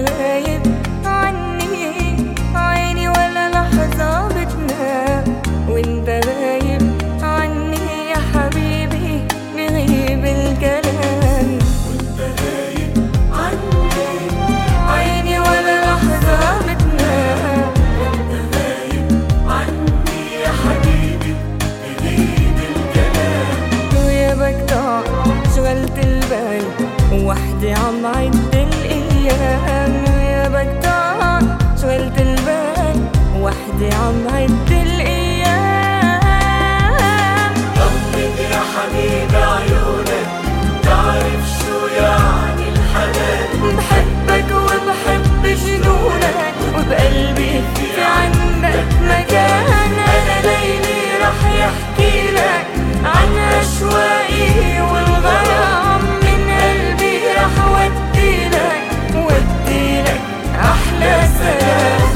غايب عني، عيني ولا لحظة بتنام وانت غايب عني يا حبيبي بغيب الكلام. وانت غايب عني، عيني ولا لحظة بتنام وانت غايب عني يا حبيبي بغيب الكلام. ويابك ضاع شغلت البال وحدي عم عد الايام. ويابك ضاع شغلت البال وحدي عم عد الايام. غمض يا حبيبي عيونك تعرف شو يعني الحنان. بحبك وبحب جنونك وبقلبي في عندك مكان. انا ليلي رح يحكي لك عن اشواقي والغرام، من قلبي رح وديلك احلى سلام.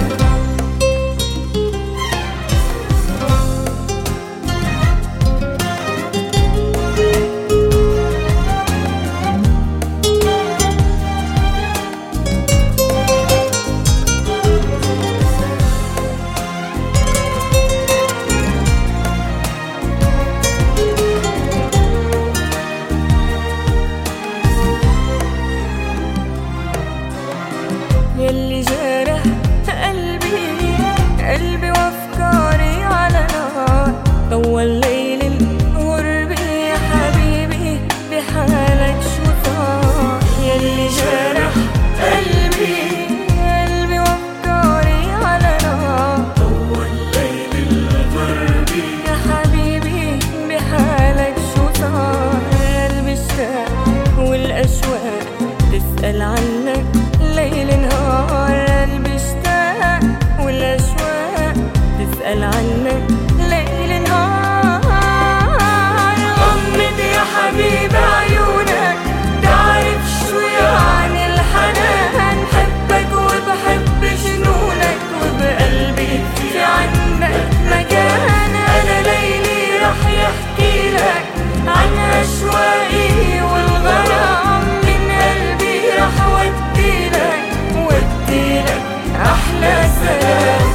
يلي جارح قلبي وافكاري على نار، طول ليل الغربة يا حبيبي بحالك شو صار. يلي جارح قلبي وافكاري على نار، طول ليل الغربة يا حبيبي بحالك شو صار. قلبي اشتاق والاشواق تسأل عنك ليل نهار. قلبي اشتاق والاشواق تسأل عنك ليل نهار. غمض يا حبيبي عيونك تعرف شو يعني الحنان. بحبك وبحب جنونك وبقلبي في عندك مكان. انا ليلي رح يحكي لك عن اشواقي والغرام، من قلبي رح وديلك احلى سلام.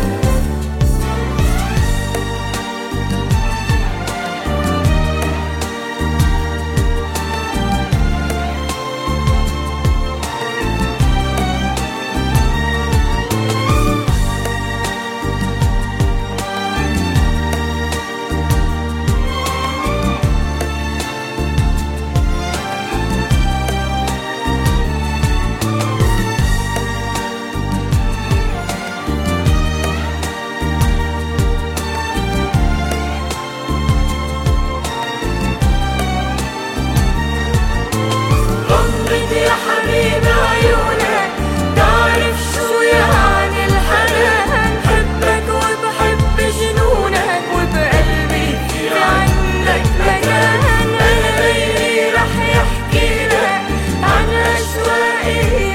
يا حبيبي عيونك تعرف شو يعني الحنان. بحبك وبحب جنونك وبقلبي في عندك مكان. أنا ليلي رح يحكي لك عن أشواقي